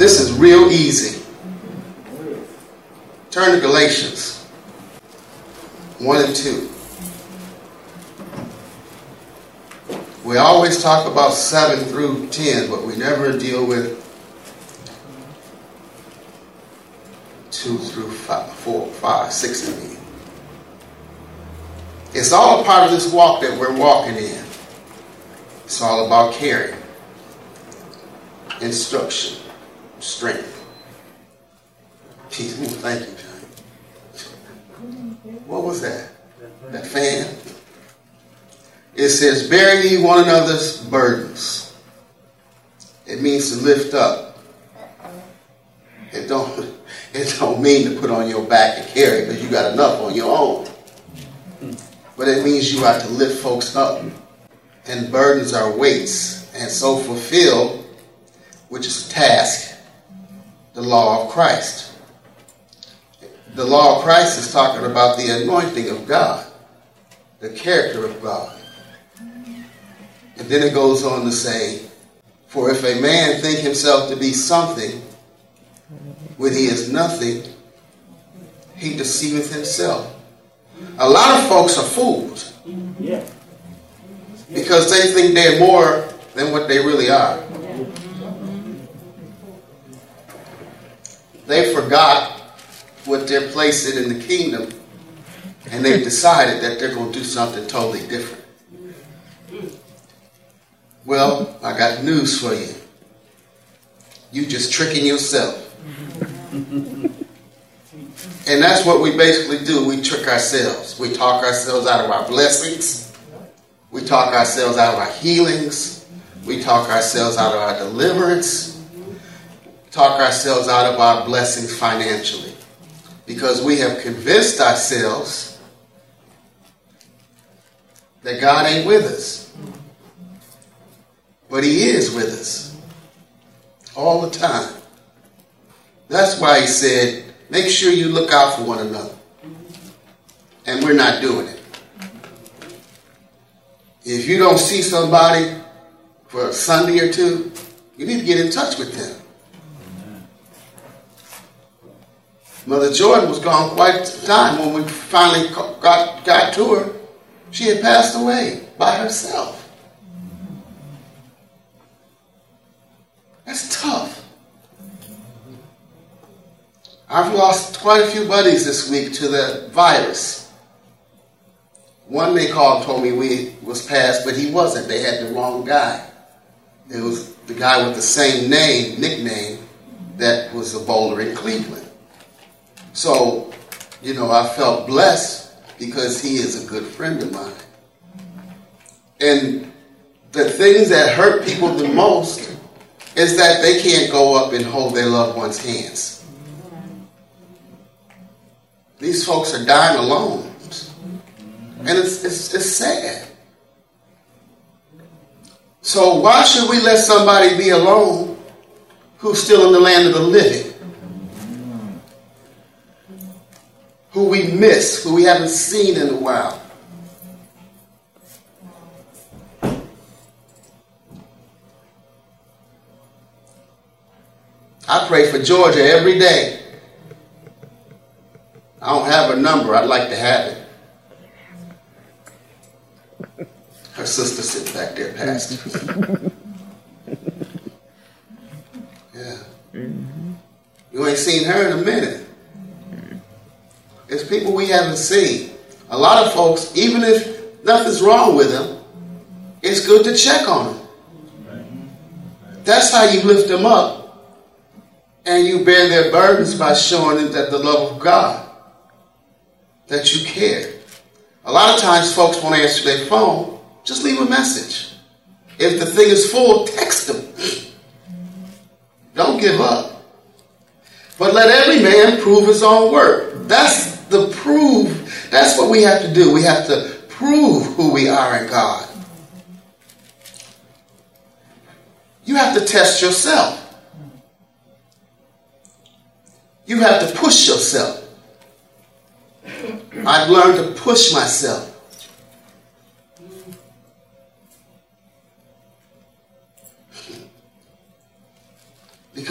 This is real easy. Turn to Galatians 1 and 2. We always talk about 7 through 10, but we never deal with 2 through 5, 4, 5, 6 and 8. It's all a part of this walk that we're walking in. It's all about caring, instruction, strength, peace. Thank you, Johnny. What was that? That fan? It says, bear ye one another's burdens. It means to lift up. It don't mean to put on your back and carry because you got enough on your own. But it means you are to lift folks up. And burdens are weights. And so fulfill, which is a task, the law of Christ. The law of Christ is talking about the anointing of God, the character of God. And then it goes on to say, for if a man think himself to be something, when he is nothing, he deceiveth himself. A lot of folks are fooled because they think they're more than what they really are. They forgot what they're placed in the kingdom, and they've decided that they're going to do something totally different. Well, I got news for you. You just tricking yourself. And that's what we basically do. We trick ourselves. We talk ourselves out of our blessings. We talk ourselves out of our healings. We talk ourselves out of our deliverance. Talk ourselves out of our blessings financially. Because we have convinced ourselves that God ain't with us. But he is with us all the time. That's why he said, make sure you look out for one another. And we're not doing it. If you don't see somebody for a Sunday or two, you need to get in touch with them. Mother Jordan was gone quite some time. When we finally got to her, she had passed away by herself. That's tough. I've lost quite a few buddies this week to the virus. One they told me we was passed, but he wasn't. They had the wrong guy. It was the guy with the same nickname that was a bowler in Cleveland. So, I felt blessed because he is a good friend of mine. And the things that hurt people the most is that they can't go up and hold their loved one's hands. These folks are dying alone. And it's sad. So why should we let somebody be alone who's still in the land of the living? Who we miss, who we haven't seen in a while. I pray for Georgia every day. I don't have her number. I'd like to have it. Her sister sits back there, Pastor. Yeah. You ain't seen her in a minute. It's people we haven't seen. A lot of folks, even if nothing's wrong with them, it's good to check on them. That's how you lift them up. And you bear their burdens by showing them that the love of God, that you care. A lot of times folks won't answer their phone. Just leave a message. If the thing is full, text them. Don't give up. But let every man prove his own work. That's the prove. That's what we have to do. We have to prove who we are in God. You have to test yourself. You have to push yourself. I've learned to push myself.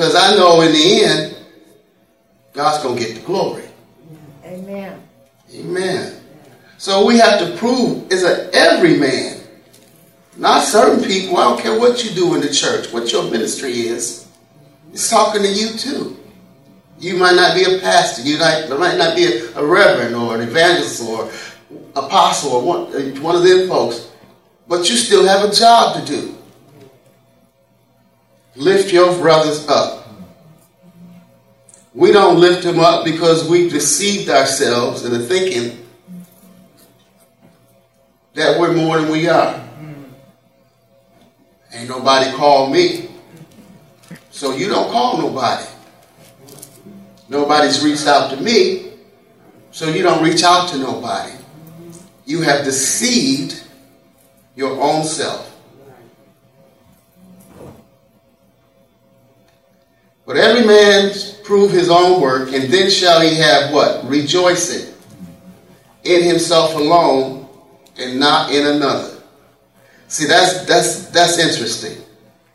Because I know in the end, God's going to get the glory. Amen. Amen. So we have to prove it's every man, not certain people. I don't care what you do in the church, what your ministry is. It's talking to you too. You might not be a pastor. You might not be a reverend or an evangelist or apostle or one of them folks. But you still have a job to do. Lift your brothers up. We don't lift them up because we've deceived ourselves into thinking that we're more than we are. Ain't nobody called me. So you don't call nobody. Nobody's reached out to me, so you don't reach out to nobody. You have deceived your own self. But every man prove his own work, and then shall he have what? Rejoicing in himself alone and not in another. See, that's interesting.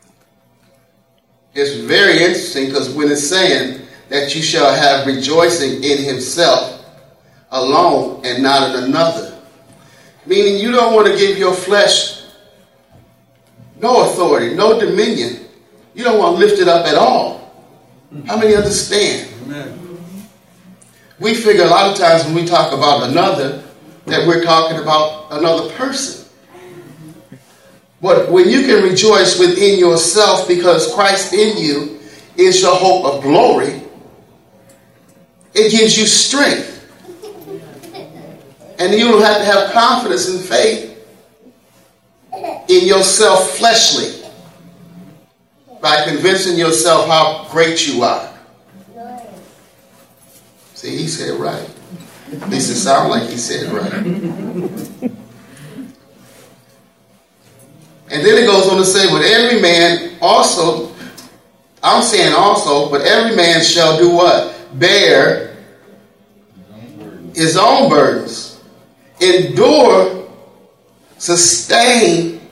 It's very interesting because when it's saying that you shall have rejoicing in himself alone and not in another, meaning you don't want to give your flesh no authority, no dominion. You don't want to lift it up at all. How many understand? Amen. We figure a lot of times when we talk about another, that we're talking about another person. But when you can rejoice within yourself because Christ in you is your hope of glory, it gives you strength. And you don't have to have confidence and faith in yourself fleshly by convincing yourself how great you are. See, he said it right. At least it sounds like he said it right. And then it goes on to say, but every man also, I'm saying also, but every man shall do what? Bear his own burdens. Endure, sustain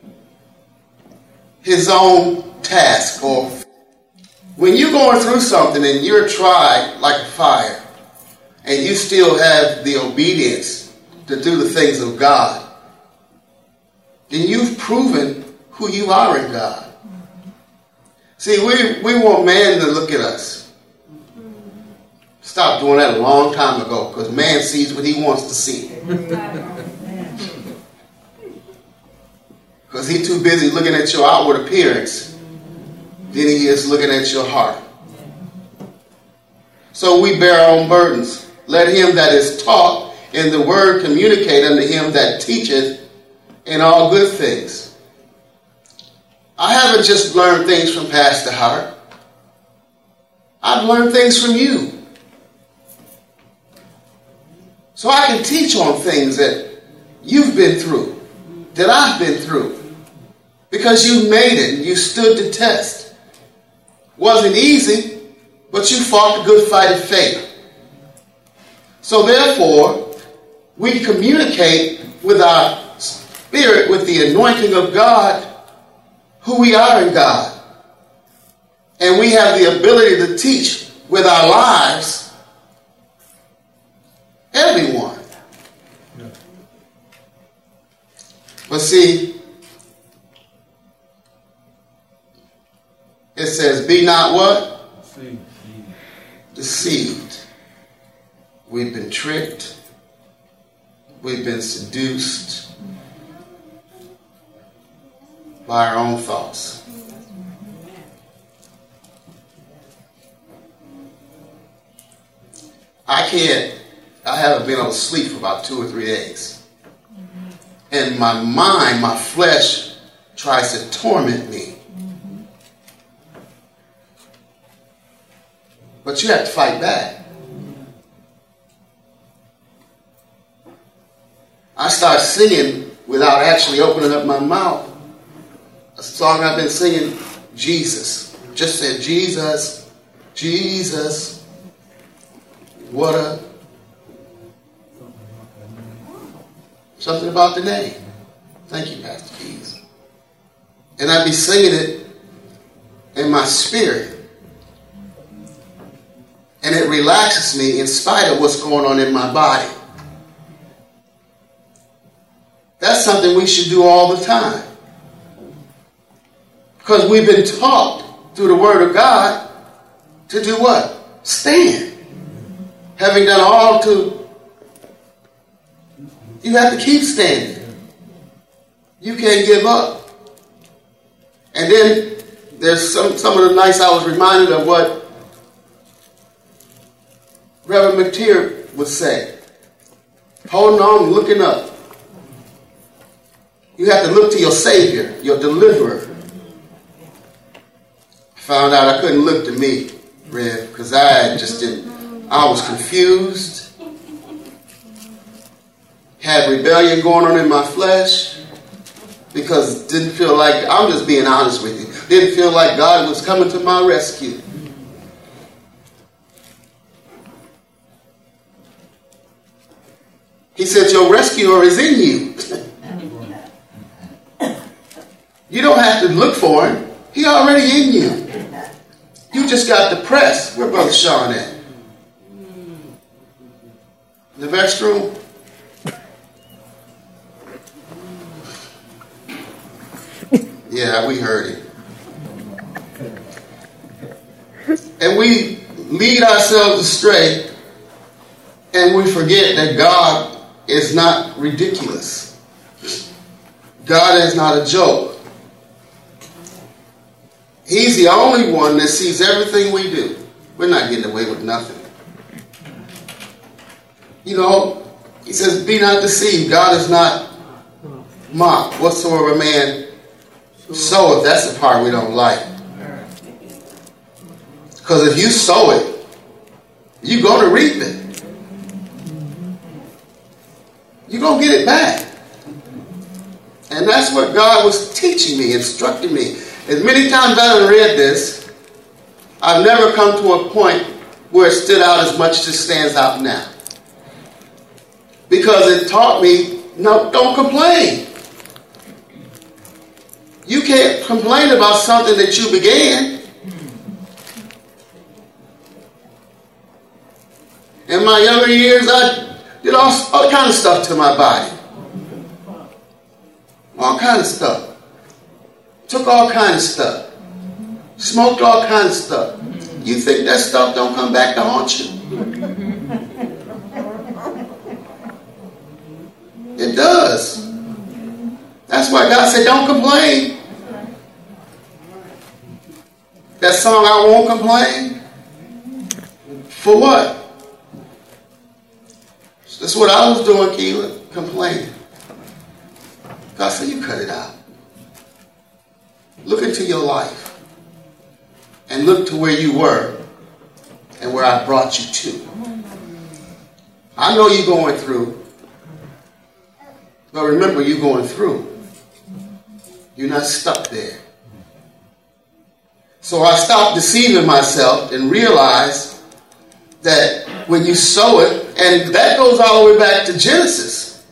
his own task. Or when you're going through something and you're tried like a fire, and you still have the obedience to do the things of God, then you've proven who you are in God. See, we want man to look at us. Stop doing that a long time ago, because man sees what he wants to see. Because he's too busy looking at your outward appearance than he is looking at your heart. So we bear our own burdens. Let him that is taught in the word communicate unto him that teacheth in all good things. I haven't just learned things from Pastor Hart. I've learned things from you. So I can teach on things that you've been through, that I've been through. Because you made it and you stood the test. Wasn't easy, but you fought the good fight of faith. So therefore, we communicate with our spirit, with the anointing of God, who we are in God. And we have the ability to teach with our lives everyone. But see, it says, be not what? Deceived. We've been tricked. We've been seduced by our own thoughts. I haven't been able to sleep for about 2 or 3 days. And my mind, my flesh, tries to torment me. But you have to fight back. I start singing without actually opening up my mouth. A song I've been singing, Jesus. Just said, Jesus, Jesus. What a... Something about the name. Thank you, Pastor Keys. And I'd be singing it in my spirit. And it relaxes me in spite of what's going on in my body. That's something we should do all the time. Because we've been taught through the Word of God to do what? Stand. Having done all to, you have to keep standing. You can't give up. And then there's some of the nights I was reminded of what Reverend McTeer would say. Holding on, looking up. You have to look to your Savior, your deliverer. I found out I couldn't look to me, Rev, because I just didn't. I was confused. Had rebellion going on in my flesh. Because didn't feel like, I'm just being honest with you, didn't feel like God was coming to my rescue. He said, your rescuer is in you. You don't have to look for him. He's already in you. You just got to press. Where Brother Sean at? The next room? Yeah, we heard it. And we lead ourselves astray, and we forget that God is not ridiculous. God is not a joke. He's the only one that sees everything we do. We're not getting away with nothing. You know, he says, be not deceived. God is not mocked. Whatsoever man soweth, that's the part we don't like. Because if you sow it, you're going to reap it. You're going to get it back. And that's what God was teaching me, instructing me. As many times I've read this, I've never come to a point where it stood out as much as it stands out now. Because it taught me, no, don't complain. You can't complain about something that you began. In my younger years, I did all kind of stuff to my body. All kind of stuff. Took all kind of stuff. Smoked all kind of stuff. You think that stuff don't come back to haunt you? It does. That's why God said, don't complain. That song, I won't complain. For what? That's what I was doing, Keelan, complaining. God said, you cut it out. Look into your life. And look to where you were and where I brought you to. I know you're going through. But remember, you're going through. You're not stuck there. So I stopped deceiving myself and realized that when you sow it, and that goes all the way back to Genesis.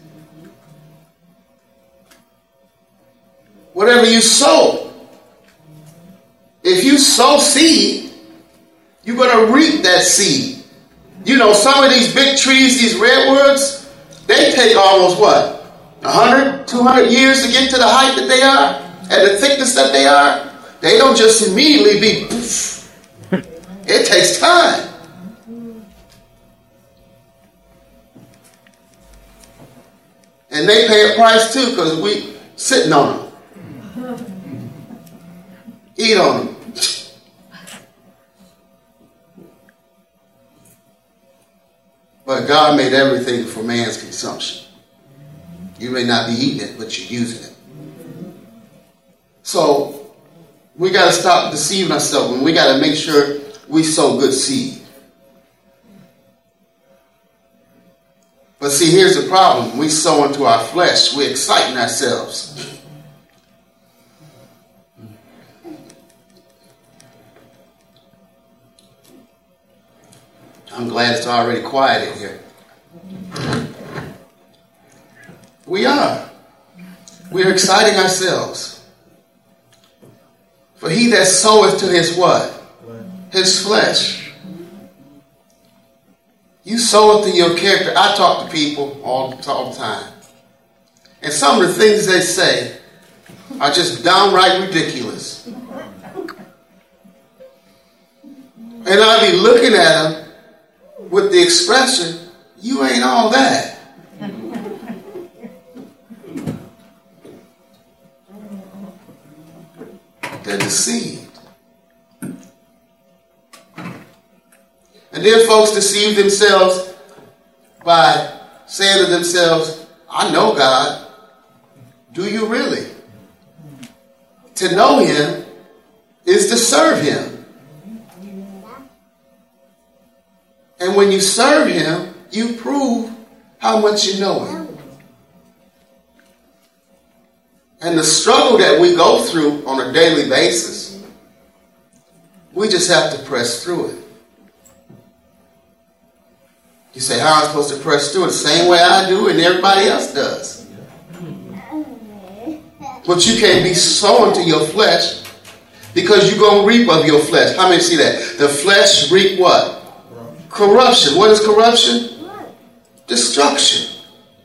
Whatever you sow, if you sow seed, you're going to reap that seed. You know, some of these big trees, these redwoods, they take almost what? 100, 200 years to get to the height that they are and the thickness that they are. They don't just immediately be poof. It takes time. And they pay a price too because we sitting on them. Eat on them. But God made everything for man's consumption. You may not be eating it, but you're using it. So we got to stop deceiving ourselves, and we got to make sure we sow good seed. But see, here's the problem. We sow into our flesh. We're exciting ourselves. I'm glad it's already quiet in here. We are. We're exciting ourselves. For he that soweth to his what? His flesh You sow into your character. I talk to people all the time. And some of the things they say are just downright ridiculous. And I'll be looking at them with the expression, you ain't all that. They're deceived. And then folks deceive themselves by saying to themselves, I know God. Do you really? To know him is to serve him. And when you serve him, you prove how much you know him. And the struggle that we go through on a daily basis, we just have to press through it. You say, how am I supposed to press through it? The same way I do and everybody else does. But you can't be sowing to your flesh because you're going to reap of your flesh. How many see that? The flesh reap what? Corruption. What is corruption? Destruction.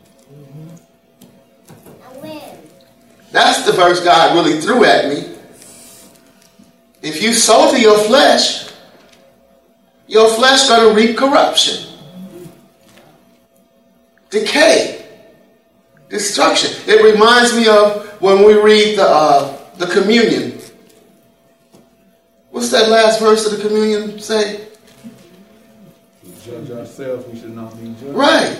That's the verse God really threw at me. If you sow to your flesh going to reap corruption. Decay, destruction. It reminds me of when we read the communion. What's that last verse of the communion say? We judge ourselves, we should not be judged. Right.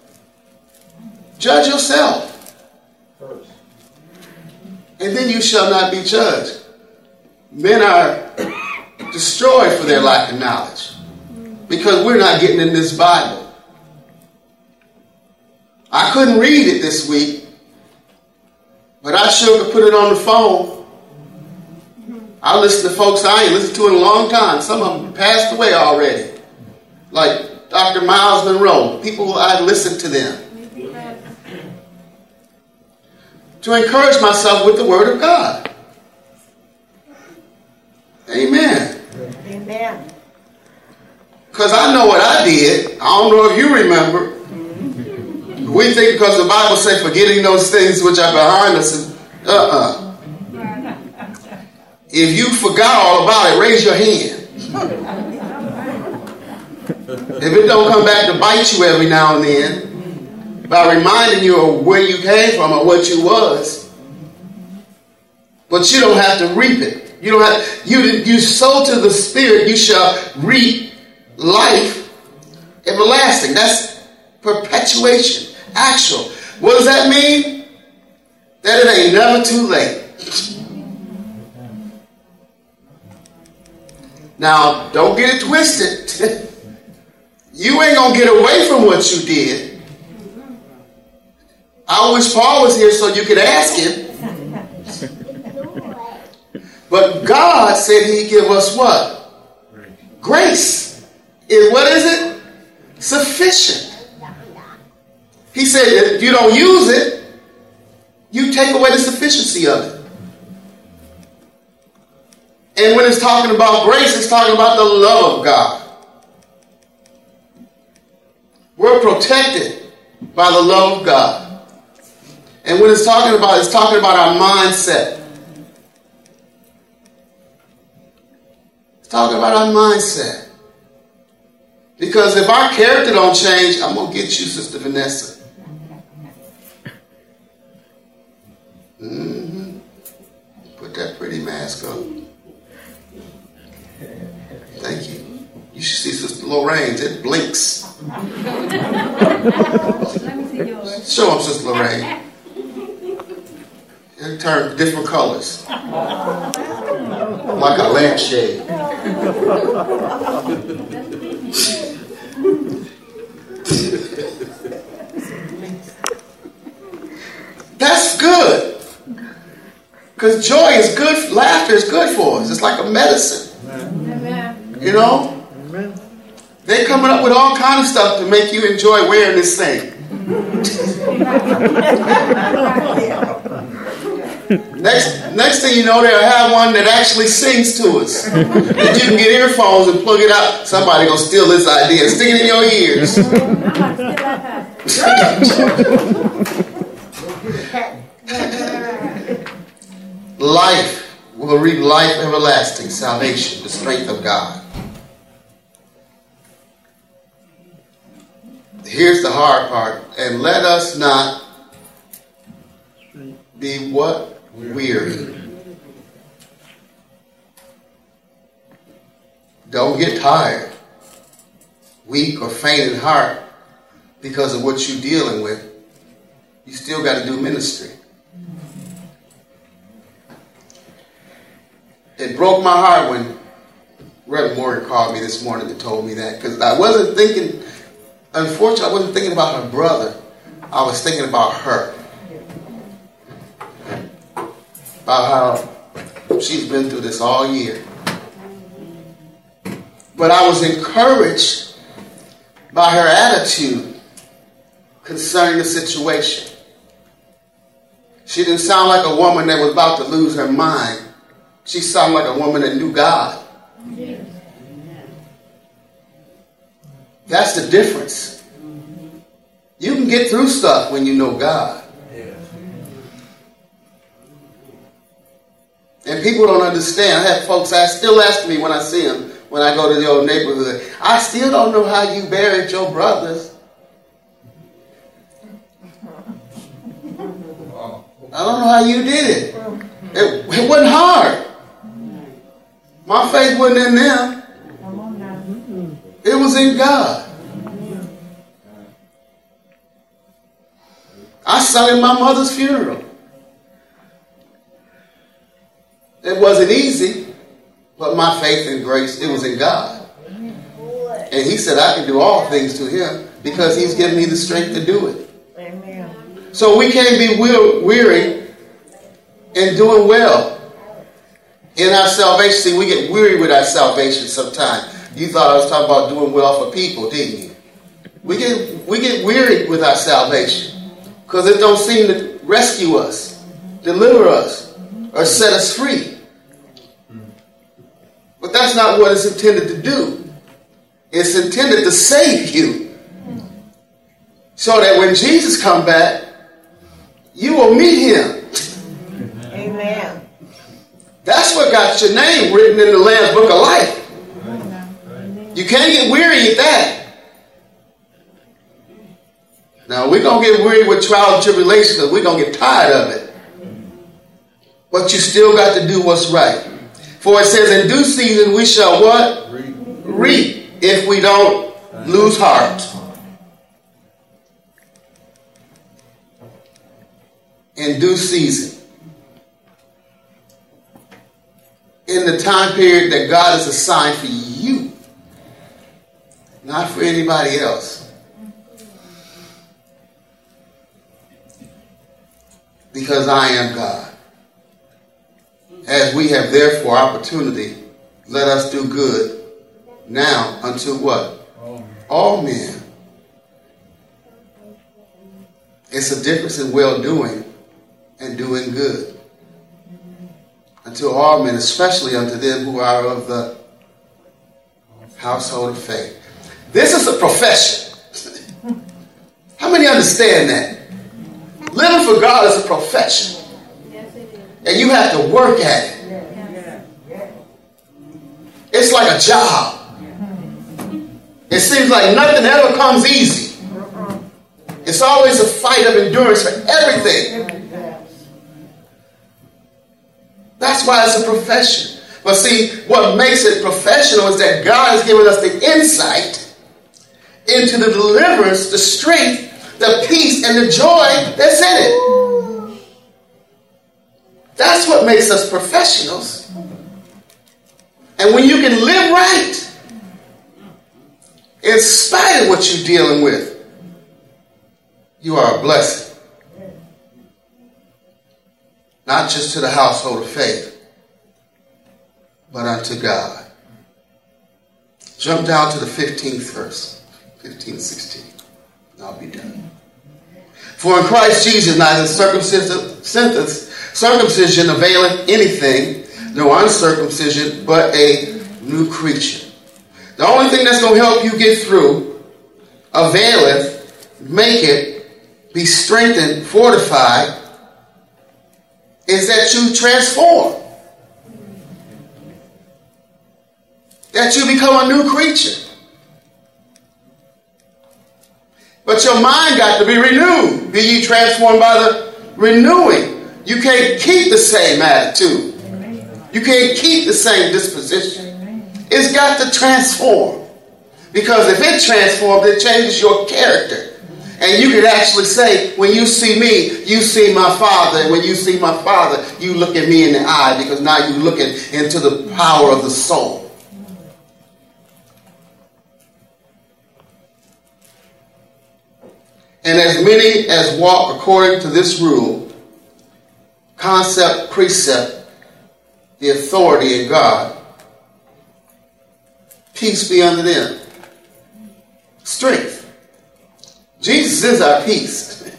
Judge yourself First. and then you shall not be judged. Men are destroyed for their lack of knowledge because we're not getting in this Bible. I couldn't read it this week, but I sure could put it on the phone. I listen to folks I ain't listened to in a long time. Some of them passed away already. Like Dr. Miles Monroe. People, I listened to them. To encourage myself with the Word of God. Amen. Amen. Because I know what I did. I don't know if you remember. We think because the Bible says forgetting those things which are behind us. If you forgot all about it, raise your hand. If it don't come back to bite you every now and then, by reminding you of where you came from or what you was. But you don't have to reap it. You don't have you sow to the Spirit, you shall reap life everlasting. That's perpetuation. Actual. What does that mean? That it ain't never too late. Now, don't get it twisted. You ain't going to get away from what you did. I wish Paul was here so you could ask him. But God said he'd give us what? Grace. And what is it? Sufficient. He said if you don't use it, you take away the sufficiency of it. And when it's talking about grace, it's talking about the love of God. We're protected by the love of God. And when it's talking about our mindset. It's talking about our mindset. Because if our character don't change, I'm going to get you, Sister Vanessa. Put that pretty mask on. Thank you. You should see Sister Lorraine's. It blinks. Let me see yours. Show them, Sister Lorraine. It turned different colors. Like a lampshade. That's good. Because joy is good, laughter is good for us. It's like a medicine. Amen. You know? Amen. They're coming up with all kinds of stuff to make you enjoy wearing this thing. Next thing you know, they'll have one that actually sings to us. That you can get earphones and plug it out. Somebody gonna steal this idea and stick it in your ears. Life will reap life everlasting, salvation, the strength of God. Here's the hard part. And let us not be what? Weary. Don't get tired, weak, or faint in heart because of what you're dealing with. You still got to do ministry. It broke my heart when Reverend Morgan called me this morning and told me that, because I wasn't thinking, unfortunately, I wasn't thinking about her brother. I was thinking about her. About how she's been through this all year. But I was encouraged by her attitude concerning the situation. She didn't sound like a woman that was about to lose her mind. She sounded like a woman that knew God. That's the difference. You can get through stuff when you know God. And people don't understand. I have folks still ask me when I see them, when I go to the old neighborhood, I still don't know how you buried your brothers. I don't know how you did it. It wasn't hard. My faith wasn't in them. It was in God. I sung at my mother's funeral. It wasn't easy, but my faith and grace, it was in God. And he said I can do all things to him because he's given me the strength to do it. Amen. So we can't be weary in doing well in our salvation. See, we get weary with our salvation sometimes. You thought I was talking about doing well for people, didn't you? We get weary with our salvation because it don't seem to rescue us, deliver us, or set us free. But that's not what it's intended to do. It's intended to save you. So that when Jesus comes back, you will meet him. Amen. That's what got your name written in the Lamb's Book of Life. You can't get weary at that. Now, we're going to get weary with trials and tribulations because we're going to get tired of it. But you still got to do what's right. For it says, in due season we shall what? Reap. If we don't lose heart. In due season. In the time period that God has assigned for you. Not for anybody else. Because I am God. As we have therefore opportunity, let us do good now unto what? All men. It's a difference in well-doing and doing good. Unto all men, especially unto them who are of the household of faith. This is a profession. How many understand that? Living for God is a profession. And you have to work at it. It's like a job. It seems like nothing ever comes easy. It's always a fight of endurance for everything. That's why it's a profession. But see, what makes it professional is that God has given us the insight into the deliverance, the strength, the peace, and the joy that's in it. That's what makes us professionals. And when you can live right, in spite of what you're dealing with, you are a blessing. Not just to the household of faith, but unto God. Jump down to the 15th verse, 15, 16. And I'll be done. For in Christ Jesus neither circumcision Circumcision availeth anything, no uncircumcision, but a new creature. The only thing that's going to help you get through, availeth, make it, be strengthened, fortified, is that you transform. That you become a new creature. But your mind got to be renewed. Be ye transformed by the renewing. You can't keep the same attitude. You can't keep the same disposition. It's got to transform. Because if it transforms, it changes your character. And you can actually say, when you see me, you see my Father. And when you see my Father, you look at me in the eye. Because now you're looking into the power of the soul. And as many as walk according to this rule, concept, precept, the authority of God, peace be unto them. Strength. Jesus is our peace.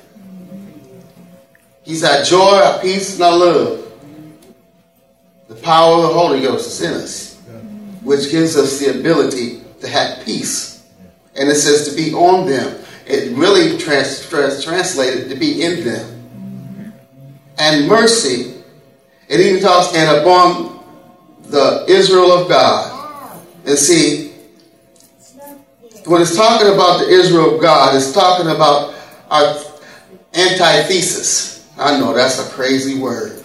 He's our joy, our peace, and our love. The power of the Holy Ghost is in us, which gives us the ability to have peace. And it says to be on them. It really translated to be in them. And mercy, it even talks, and upon the Israel of God. And see, when it's talking about the Israel of God, it's talking about our antithesis. I know that's a crazy word.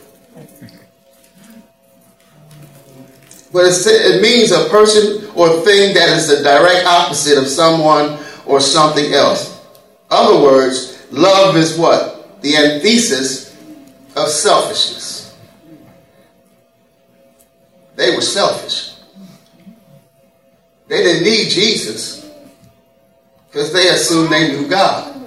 But it means a person or thing that is the direct opposite of someone or something else. Other words, love is what? The antithesis of selfishness. They were selfish. They didn't need Jesus because they assumed they knew God.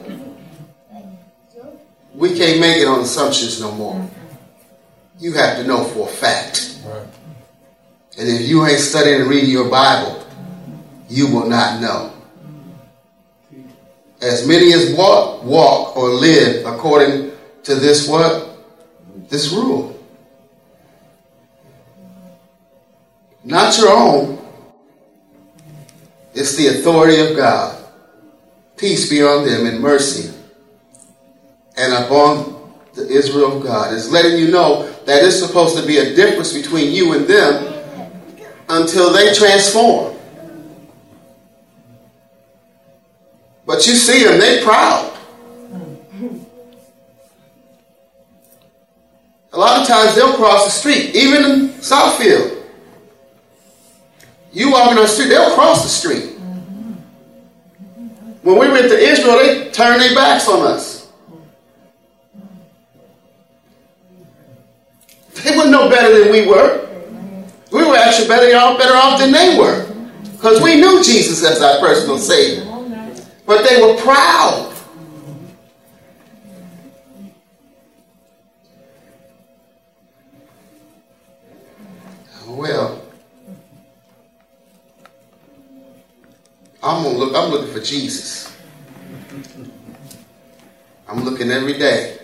We can't make it on assumptions no more. You have to know for a fact. Right. And if you ain't studying and reading your Bible, you will not know. As many as walk or live according to this what? This rule. Not your own. It's the authority of God. Peace be on them and mercy. And upon the Israel of God. It's letting you know that it's supposed to be a difference between you and them until they transform. But you see them, they proud. A lot of times they'll cross the street, even in Southfield. You walking on the street, they'll cross the street. When we went to Israel, they turned their backs on us. They were no better than we were. We were actually better off than they were. Because we knew Jesus as our personal Savior. But they were proud. Well, I'm looking for Jesus. I'm looking every day.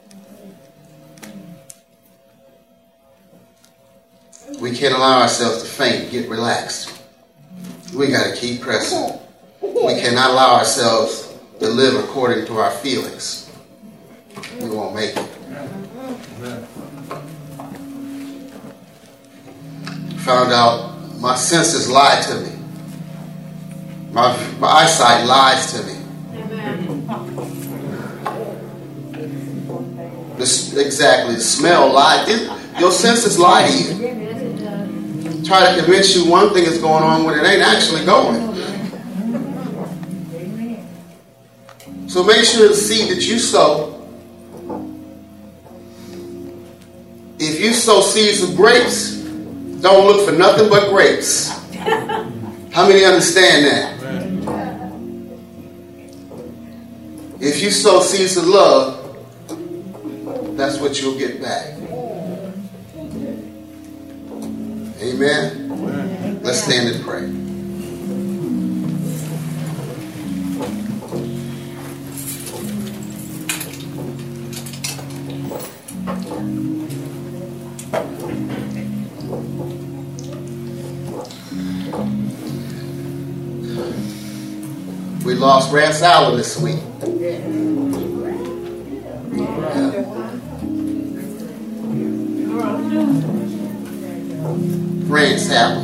We can't allow ourselves to faint, get relaxed. We got to keep pressing. We cannot allow ourselves to live according to our feelings. We won't make it. Found out my senses lie to me. My eyesight lies to me. Exactly. The smell lies. Your senses lie to you. Try to convince you one thing is going on when it ain't actually going. So make sure the seed that you sow, if you sow seeds of grapes, don't look for nothing but grapes. How many understand that? If you sow seeds of love, that's what you'll get back. Amen? Let's stand and pray. We lost Rance Allen this week. Rance Allen.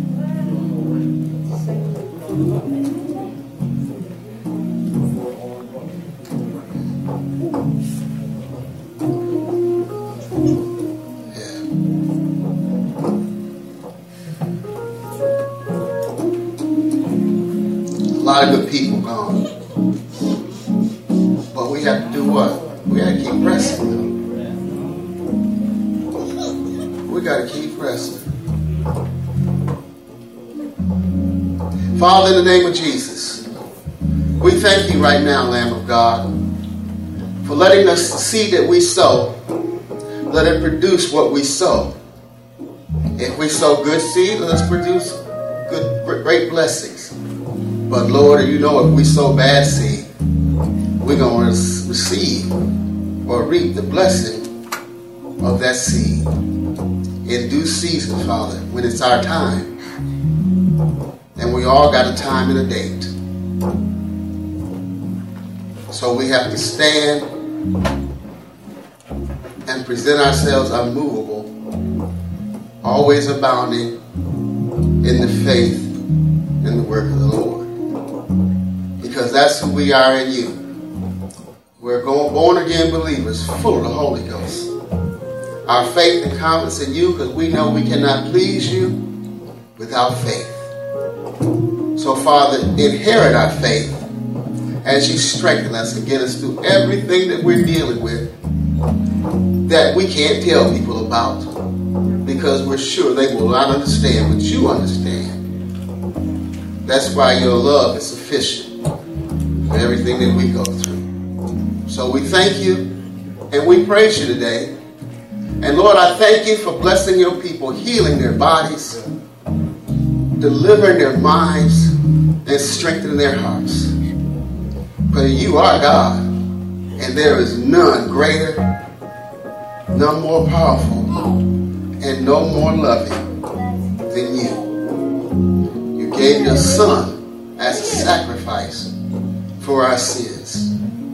A lot of good people gone. But we have to do what? We got to keep pressing. We got to keep pressing. Father, in the name of Jesus, we thank you right now, Lamb of God, for letting us see that we sow. Let it produce what we sow. If we sow good seed, let us produce great blessings. But Lord, you know if we sow bad seed, we're going to receive or reap the blessing of that seed in due season, Father, when it's our time. And we all got a time and a date. So we have to stand and present ourselves unmovable, always abounding in the faith and the work of the Lord. Because that's who we are in you. We're born again believers full of the Holy Ghost. Our faith and confidence in you, because we know we cannot please you without faith. So Father, inherit our faith as you strengthen us and get us through everything that we're dealing with that we can't tell people about, because we're sure they will not understand what you understand. That's why your love is sufficient for everything that we go through. So we thank you and we praise you today. And Lord, I thank you for blessing your people, healing their bodies, delivering their minds, and strengthening their hearts. For you are God, and there is none greater, none more powerful, and no more loving than you. You gave your Son as a sacrifice for our sins.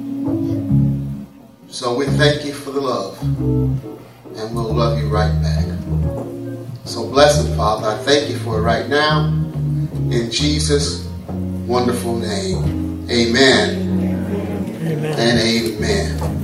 So we thank you for the love, and we'll love you right back. So blessed Father, I thank you for it right now. In Jesus' wonderful name. Amen. Amen. And amen.